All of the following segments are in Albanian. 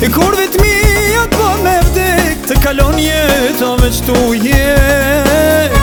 E kur vitmia po me vdek, të kalon jeta veç tu jet.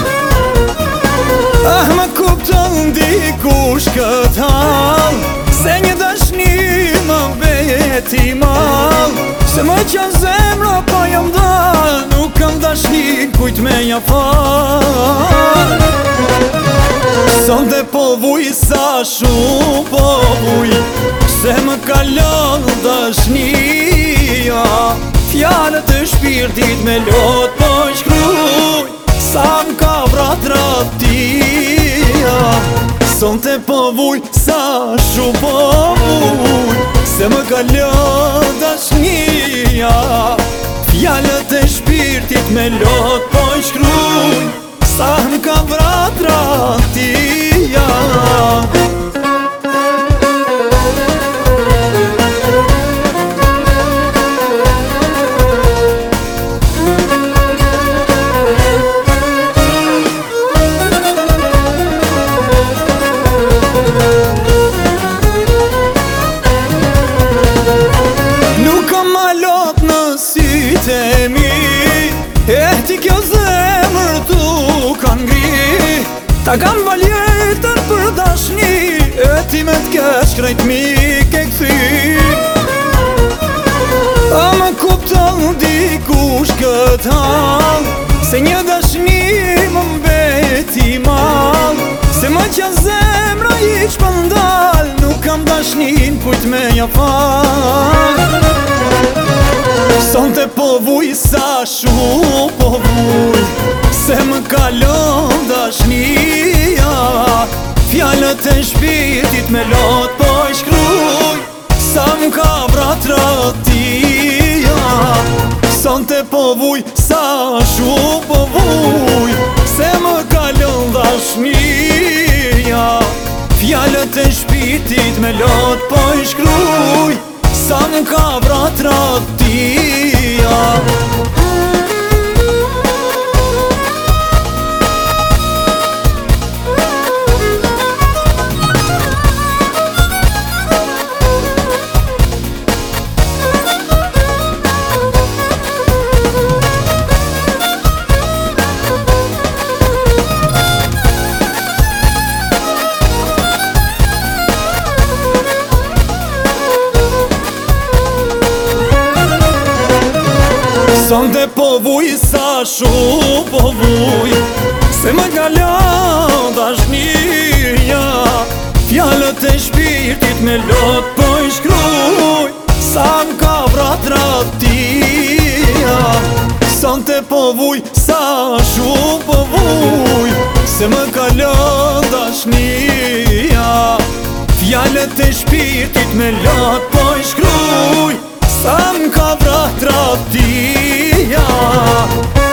Ah, ma kupton dikush këtë hal, se një dashni më beti mal. Se më qanë zemra pa jam dal, nuk kam dashni kujt me ja fal. Sonde po vuj sa shumë po vuj, se më kalon dashnia. Fjalët e shpirtit me lot po shkruj, sa m'ka vrat ratia. Sonte po vuj sa shumë po vuj, se më kalon dashnia. Fjalët e shpirtit me lot po shkruj, sa m'ka vrat ratia. Ti kjo zemër tu kan ngri, ta kam valjetën për dashni, e ti me t'kesh krejt mi ke këthi. A më kupton dikush këtë hal, se një dashni më mbeti mal. Se më qa zemra i shpëndal, nuk kam dashnin kujt me ja fal. Sonte po vuj sa shumë po vuj, se më kalon dashnia. Fjalët e shpirtit me lot po shkruj, sa m'ka vrat ratia. Sonte po vuj sa shumë po vuj, se më kalon dashnia. Fjalët e shpirtit me lot po shkruj, sa m'ka vrat ratia. Sonte po vuj sa shumë po vuj, se më kalon dashnia. Fjalët e shpirtit me lot po i shkruj, sa m'ka vrat ratia. Sonte po vuj sa shumë po vuj, se më kalon dashnia. Fjalët e shpirtit me lot po i shkruj, sa m'ka vrat ratia.